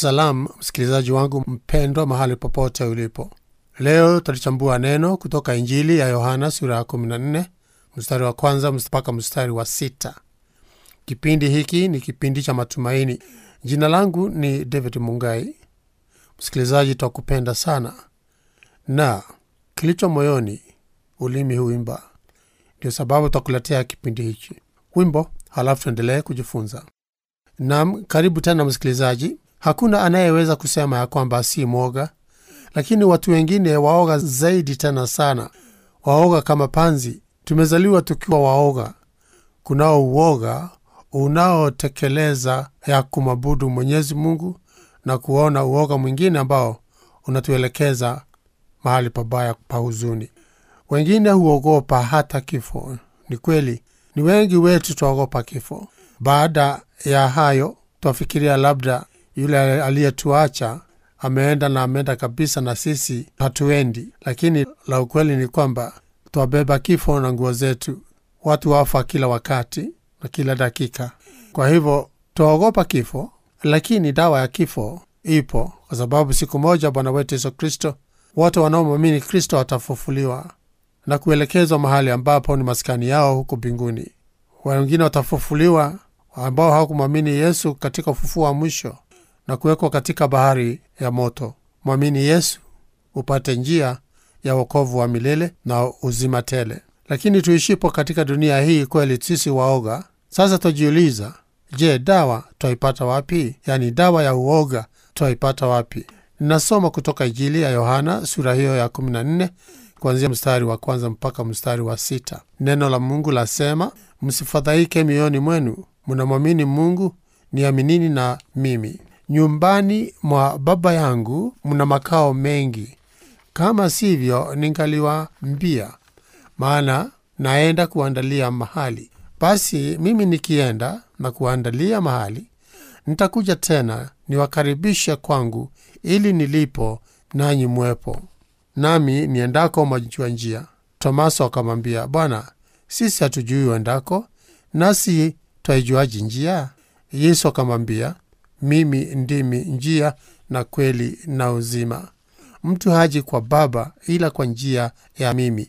Salam msikilizaji wangu mpendwa mahali popote ulipo. Leo tutachambua neno kutoka Injili ya Yohana sura ya 14 mstari wa kwanza mpaka mstari wa 6. Kipindi hiki ni kipindi cha matumaini. Jina langu ni David Mungai. Msikilizaji, tutakupenda sana. Na kilicho moyoni ulimi huimba. Ndio sababu tutakuletea kipindi hiki. Wimbo halafu tuendelee kujifunza. Naam, karibu tena msikilizaji. Hakuna anayeweza kusema ya kwamba si mwoga, lakini watu wengine waoga zaidi tena sana. Waoga kama panzi. Tumezaliwa tukiwa waoga. Kunao uoga unaotekeleza ya kumabudu Mwenyezi Mungu, na kuona uoga mwingine ambao unatuelekeza mahali pabaya pa huzuni. Wengine huogopa hata kifo. Ni kweli, ni wengi wetu tuogopa kifo. Baada ya hayo, tuafikiria labda yule aliyetuacha ameenda kabisa na sisi hatuendi. Lakini la ukweli ni kwamba tuabeba kifo na nguo zetu. Watu wafa kila wakati na kila dakika. Kwa hivyo tuogopa kifo, lakini dawa ya kifo ipo, kwa sababu siku moja Bwana wetu Yesu Kristo, watu wanaomwamini Kristo watafufuliwa na kuelekezwa mahali ambapo ni maskani yao huko mbinguni. Wengine watafufuliwa ambao hawakumwamini Yesu katika ufufuo wa mwisho na kuwekwa katika bahari ya moto. Mwamini Yesu upate njia ya wokovu wa milele na uzima tele. Lakini tuishipo katika dunia hii kweli sisi waoga. Sasa tujiuliza, je, dawa tutaipata wapi? Yaani dawa ya uoga tutaipata wapi? Ninasoma kutoka Injili ya Yohana sura hiyo ya 14 kuanzia mstari wa kwanza mpaka mstari wa 6. Neno la Mungu lasema, msifadhaike mioyoni mwenu. Mnamwamini Mungu, niaminini na mimi. Nyumbani mwa Baba yangu mna makao mengi. Kama sivyo ningaliwaambia, maana naenda kuandalia mahali. Basi mimi nikienda na kuandalia mahali, nitakuja tena niwakaribishe kwangu, ili nilipo nanyi mwepo. Nami niendako mwajua njia. Tomaso akamwambia, Bwana, sisi hatujui uendako, nasi twaijuaje njia? Yesu akamwambia, mimi ndimi njia na kweli na uzima. Mtu haji kwa Baba ila kwa njia ya mimi.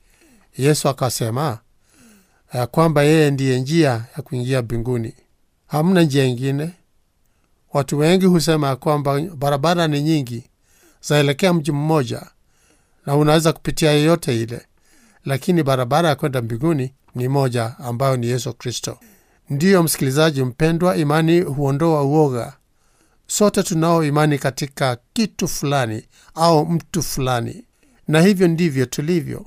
Yesu akasema kwamba yeye ndiye njia ya kuingia mbinguni. Hamna njia nyingine. Watu wengi husema kwamba barabara ni nyingi zaelekea mji mmoja na unaweza kupitia yoyote ile, lakini barabara ya kwenda mbinguni ni moja, ambayo ni Yesu Kristo. Ndiyo msikilizaji mpendwa, imani huondoa uoga. Sote tunao imani katika kitu fulani au mtu fulani, na hivyo ndivyo tulivyo.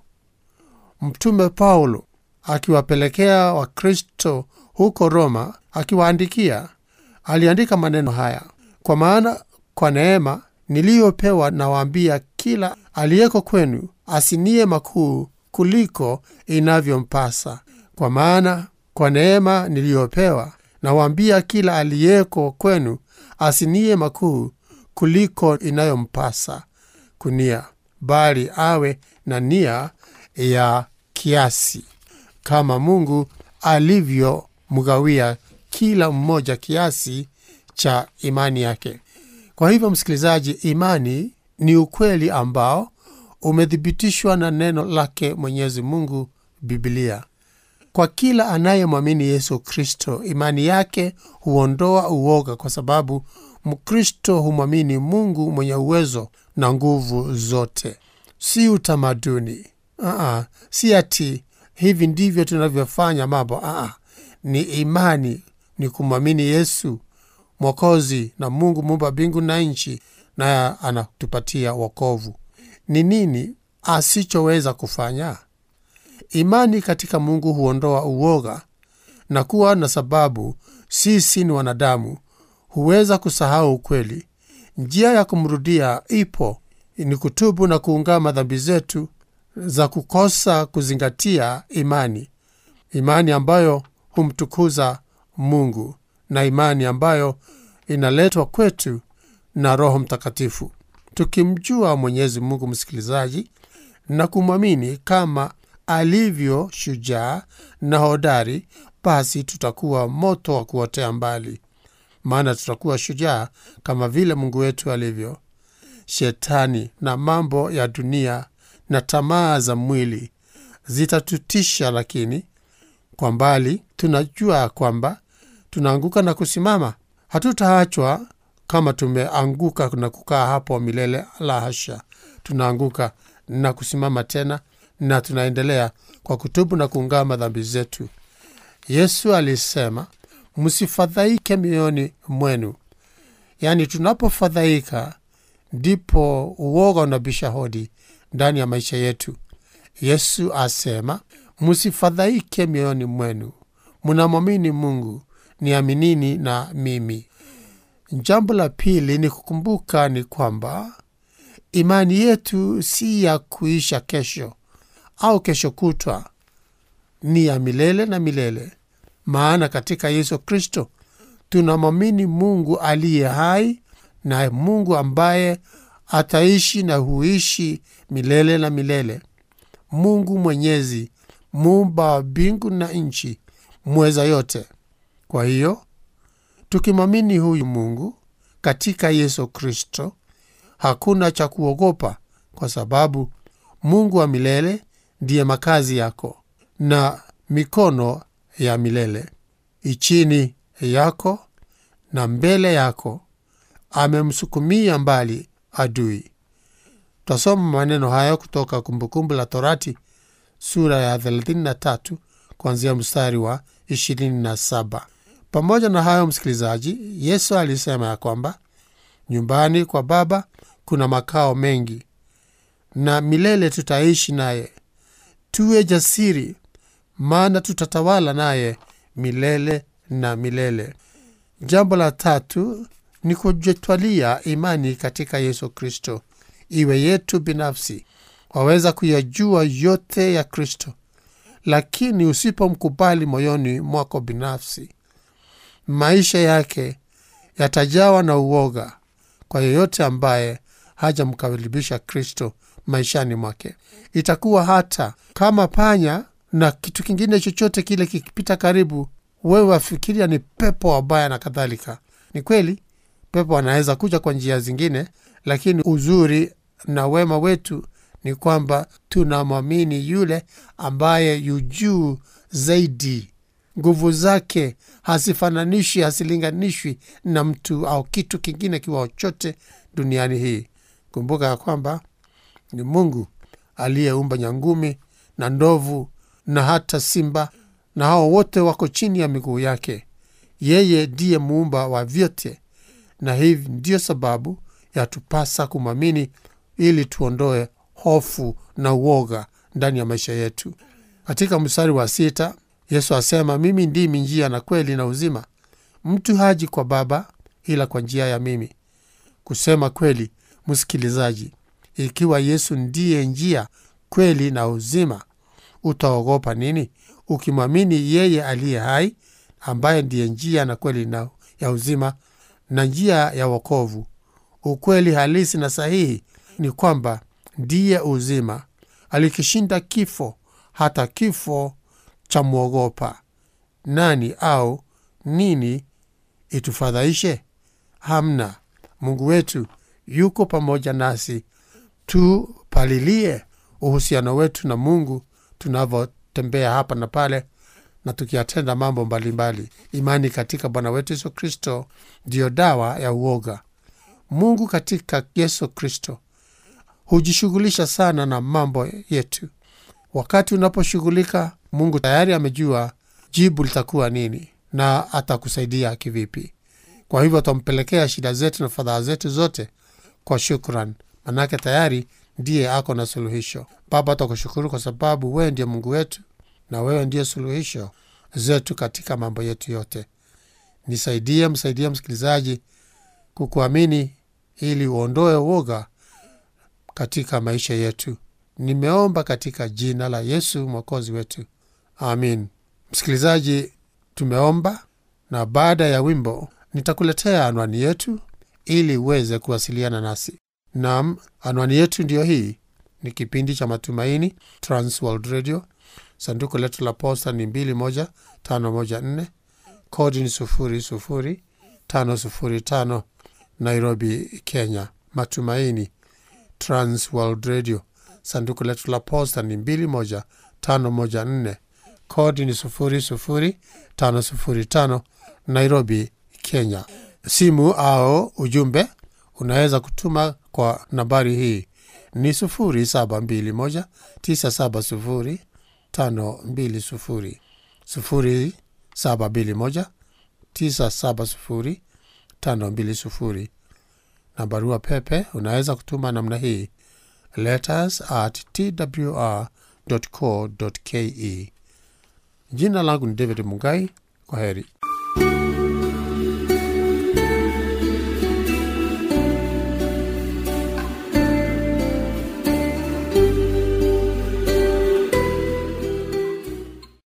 Mtume Paulo akiwapelekea Wakristo huko Roma, akiwaandikia, aliandika maneno haya: kwa maana kwa neema niliyopewa nawaambia kila aliyeko kwenu asinie makuu kuliko inavyompasa. Kwa maana kwa neema niliyopewa nawaambia kila aliyeko kwenu asinie makuu kuliko inayompasa kunia, bali awe na nia ya kiasi, kama Mungu alivyo mgawia kila mmoja kiasi cha imani yake. Kwa hivyo msikilizaji, imani ni ukweli ambao umethibitishwa na neno lake Mwenyezi Mungu, Biblia. Kwa kila anayemwamini Yesu Kristo, imani yake huondoa uoga, kwa sababu Mkristo humwamini Mungu mwenye uwezo na nguvu zote. Si utamaduni. Si ati hivi ndivyo tunavyofanya mambo. Ni imani, ni kumwamini Yesu Mwokozi na Mungu muumba mbingu na nchi, na anatupatia wokovu. Ni nini asichoweza kufanya? Imani katika Mungu huondoa uoga na kuwa na sababu sisi ni wanadamu huweza kusahau ukweli. Njia ya kumrudia ipo, ni kutubu na kuungama dhambi zetu za kukosa kuzingatia imani ambayo humtukuza Mungu, na imani ambayo inaletwa kwetu na Roho Mtakatifu. Tukimjua Mwenyezi Mungu msikilizaji, na kumwamini kama alivyo shujaa na hodari, basi tutakuwa moto wa kuotea mbali. maana tutakuwa shujaa kama vile Mungu wetu alivyo. Shetani na mambo ya dunia na tamaa za mwili zitatutisha, lakini kwa mbali tunajua kwamba tunaanguka na kusimama. Hatutaachwa kama tumeanguka na kukaa hapo milele, la hasha. Tunaanguka na kusimama tena, na tunaendelea kwa kutubu na kuungama dhambi zetu. Yesu alisema, msifadhaike mioyoni mwenu. Yani tunapofadhaika ndipo uoga unabisha hodi ndani ya maisha yetu. Yesu asema, msifadhaike mioyoni mwenu. Mnamwamini Mungu, niaminini na mimi. Jambo la pili ni kukumbuka ni kwamba imani yetu si ya kuisha kesho au kesho kutwa, ni ya milele na milele. Maana katika Yesu Kristo tunamwamini Mungu aliye hai, na Mungu ambaye ataishi na huishi milele na milele. Mungu Mwenyezi, muumba wa mbingu na nchi, mweza yote. Kwa hiyo tukimwamini huyu Mungu katika Yesu Kristo, hakuna cha kuogopa, kwa sababu Mungu wa milele ndiye makazi yako na mikono ya milele ichini yako na mbele yako. Amemsukumia mbali adui. Tutasoma maneno hayo kutoka Kumbukumbu la Torati sura ya 33 kuanzia mstari wa 27. Pamoja na hayo, msikilizaji, Yesu alisema ya kwamba nyumbani kwa Baba kuna makao mengi, na milele tutaishi naye. Tuwe jasiri, maana tutatawala naye milele na milele. Jambo la tatu ni kujitwalia imani katika Yesu Kristo iwe yetu binafsi. Waweza kuyajua yote ya Kristo, lakini usipomkubali moyoni mwako binafsi, maisha yake yatajawa na uoga kwa yeyote ambaye hajamkaribisha Kristo maishani mwake. Itakuwa hata kama panya na kitu kingine chochote kile kikipita karibu, wewe wafikiria ni pepo wabaya na kadhalika. Ni kweli pepo anaweza kuja kwa njia zingine, lakini uzuri na wema wetu ni kwamba tunamwamini yule ambaye yujuu zaidi. Nguvu zake hasifananishwi, hasilinganishwi na mtu au kitu kingine kiwa chochote duniani hii. Kumbuka ya kwamba ni Mungu aliyeumba nyangumi na ndovu na hata simba, na hao wote wako chini ya miguu yake. Yeye ndiye muumba wa vyote, na hivi ndio sababu ya tupasa kumwamini ili tuondoe hofu na uoga ndani ya maisha yetu. Katika mstari wa 6, Yesu asema, mimi ndimi njia na kweli na uzima. Mtu haji kwa Baba ila kwa njia ya mimi. Kusema kweli, msikilizaji, ikiwa Yesu ndiye njia, kweli na uzima, utaogopa nini? Ukimwamini yeye aliye hai, ambaye ndiye njia na kweli na ya uzima na njia ya wokovu. Ukweli halisi na sahihi ni kwamba ndiye uzima. Alikishinda kifo, hata kifo cha muogopa. Nani au nini itufadhaishe? Hamna. Mungu wetu yuko pamoja nasi. Tupalilie uhusiano wetu na Mungu tunavyotembea hapa na pale na tukiyatenda mambo mbalimbali. Imani katika Bwana wetu Yesu Kristo ndiyo dawa ya uoga. Mungu katika Yesu Kristo hujishughulisha sana na mambo yetu. Wakati unaposhughulika, Mungu tayari amejua jibu litakuwa nini na atakusaidia kivipi. Kwa hivyo tumpelekea shida zetu na fadhaa zetu zote kwa shukrani, manake tayari ndiye ako na suluhisho. Baba, tukushukuru kwa sababu wewe ndiye Mungu wetu na wewe ndiye suluhisho zetu katika mambo yetu yote. Nisaidie, msaidie msikilizaji kukuamini ili uondoe uoga katika maisha yetu. Nimeomba katika jina la Yesu Mwokozi wetu. Amin. Msikilizaji, tumeomba, na baada ya wimbo nitakuletea anwani yetu ili uweze kuwasiliana nasi. Naam, anwani yetu ndiyo hii. Ni kipindi cha Matumaini, Transworld Radio. Sanduku letu la posta ni 21514, kodi ni 005 505 Nairobi, Kenya. Matumaini Trans World Radio. Sanduku letu la posta ni 21514. Kodi ni 00505 Nairobi, Kenya. Simu au ujumbe unaweza kutuma kwa nambari hii ni 0721970520. 0721970520. Na barua pepe unaweza kutuma namna hii: letters@twr.co.ke. Jina langu ni David Mungai. Kwaheri.